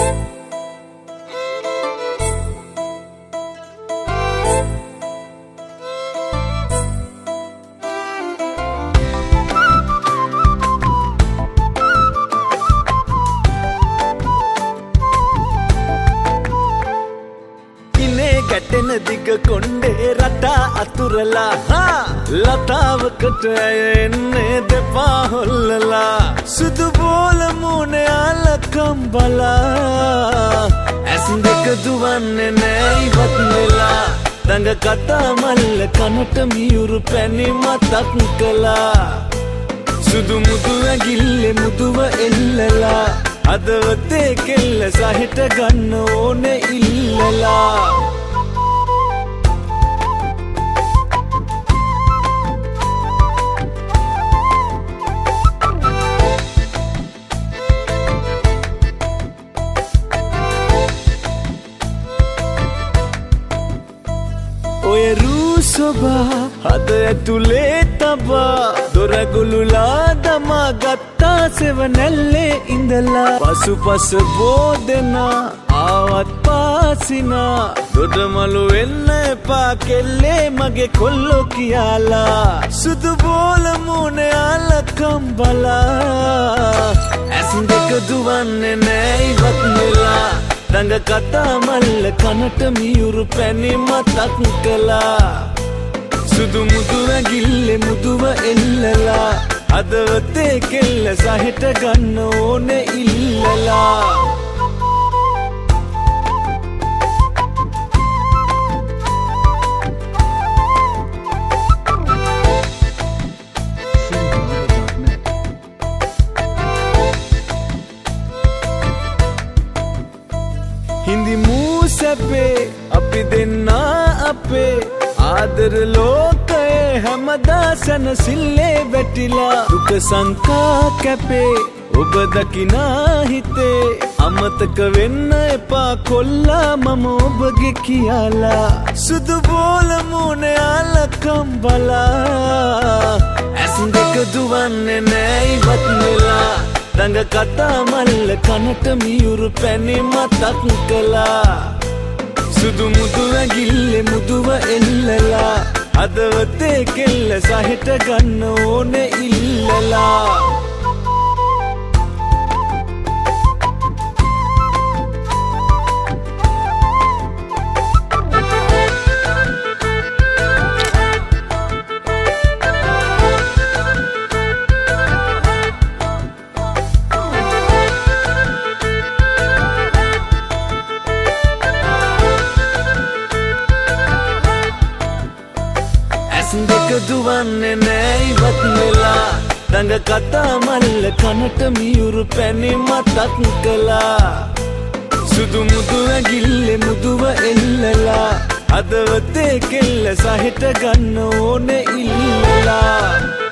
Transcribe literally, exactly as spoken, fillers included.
ගැටෙන දිග කොණ්ඩේ රටා අතුරලා ලතාවකට එන්නේ දෙපා හොල්ලලා සුදු බෝල මූණේ අලකම් බලා ඇස් දෙක දුවන්නේ නෑ ඉවත් වෙලා දඟ කතා මල්ල කනට මියුරු පැණි මතක් කළා සුදු මුදු ඇගිල්ලේ මුදුව එල්ලලා හදවතේ කෙල්ල සහිත ගන්න ඕනේ ඉල්ලලා ඔය රූසොබා හද ඇතුලේ තබා දොරගුළුලා දමා ගත්තා සෙවනැල්ලේ ඉඳලා පසුපස බෝදෙනා ආවත් පාසිනා දොඩමලු වෙන්න එපා කෙල්ලේ මගේ කොල්ලෝ කියලා සුදු බෝල මූණේ අලකම් බලා ඇස් දෙක දුවන්නේ නෑ ඉවත් වෙලා දඟ කතා මල්ල කනට මියුරු පැණි මතක් කළා සුදු මුදු ඇගිල්ලේ මුදුව එල්ලලා හදවතේ කෙල්ල සහිත ගන්න ඕනේ ඉල්ලලා හිඳි මූසැපේ අපි දෙන්නා අපේ ආදර ලෝකයේ හැමදා සැනසිල්ලේ වැටිලා දුක සංකා කැපේ ඔබ දකිනා හිතේ අමතක වෙන්න එපා කොල්ලා මම ඔබගේ කියලා සුදු බෝල මූණේ අලකම් බලා ඇස් දෙක දුවන්නේ නෑ ඉවත් වෙලා දඟ කතා මල්ල කනට මියුරු පැණි මතක් කළා සුදු මුදු ඇගිල්ලේ මුදුව එල්ලලා හදවතේ කෙල්ල සහිත ගන්න ඕනේ ඉල්ලලා දෙක දුවන්නේ නෑ ඉවත් වෙලා දඟ කතා මල්ල කනට මියුරු පැණි මතක් කළා සුදු මුදු ඇගිල්ලේ මුදුව එල්ලලා හදවතේ කෙල්ල සහිත ගන්න ඕනේ ඉල්ලලා